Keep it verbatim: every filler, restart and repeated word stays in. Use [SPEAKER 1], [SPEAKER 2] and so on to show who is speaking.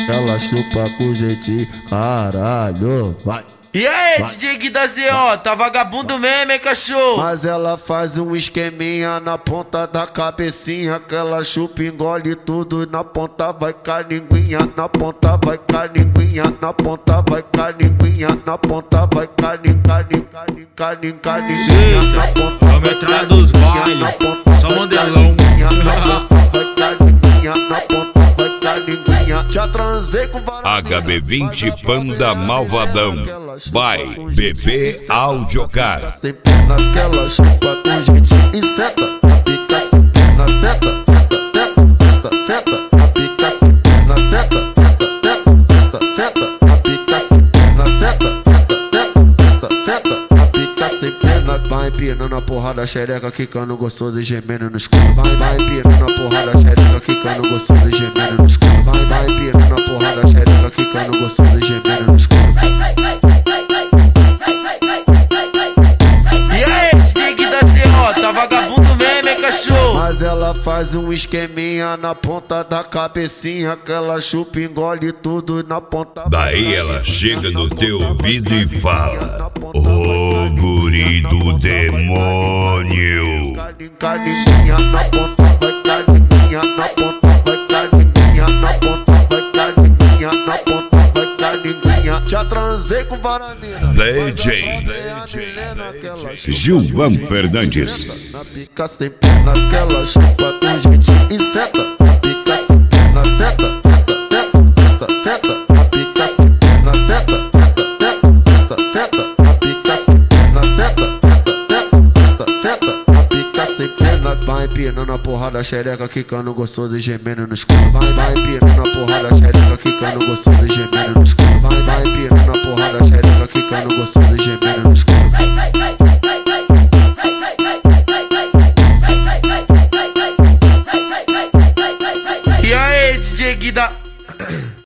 [SPEAKER 1] ela chupa com jeitinho, caralho, vai.
[SPEAKER 2] E aí, D J Gui da Z O, tá vagabundo mesmo, hein, cachorro?
[SPEAKER 1] Mas ela faz um esqueminha na ponta da cabecinha, que ela chupa, engole tudo, na ponta vai caninguinha, na ponta vai caninguinha, na ponta vai caninguinha, na ponta vai canin, canin, canin, canin, caninguinha, na ponta
[SPEAKER 3] vai metralha dos bailes, só modelão.
[SPEAKER 1] Já transei com
[SPEAKER 4] H B vinte Panda Malvadão. By B B Audiocar.
[SPEAKER 1] Sem pena que ela chupa com jeitinho e senta. Pica sem pena, teta, teta, teta, teta. Pica sem pena, teta, teta, teta, teta. Pica sem pena, teta, teta, teta, teta. Pica sem pena, vai empinando a porrada xereca, quicando gostoso e gemendo no escuro. Vai, vai empinando a porrada xereca, quicando gostoso e gemendo no escuro. Vai, vai empinando a porrada xereca, quicando gostoso e gemendo no escuro. Mas ela faz um esqueminha na ponta da cabecinha, que ela chupa, engole tudo na ponta.
[SPEAKER 4] Daí ela chega no teu ouvido e fala: ô oh, guri do demônio.
[SPEAKER 1] Caninguinha na ponta, vai caninguinha na ponta, vai caninguinha na ponta, vai caninguinha na ponta, vai caninguinha. Já transei com varamina.
[SPEAKER 4] D J Gilvan Fernandes.
[SPEAKER 1] Na pica sem pena que ela chupa com jeitinho e senta. Na pica sem pena, teta, teta, teta, teta. Na pica sem pena, teta, teta, teta, teta. Na pica sem pena, teta, teta, teta, teta. Na pica sem pena, vai empinando a porrada xereca, quicando gostoso e gemendo no escuro. Vai, vai empinando a porrada xereca, quicando gostoso e gemendo no escuro. Vai, vai empinando a porrada xereca, quicando gostoso e gemendo no escuro.
[SPEAKER 2] E aí, D J Gui da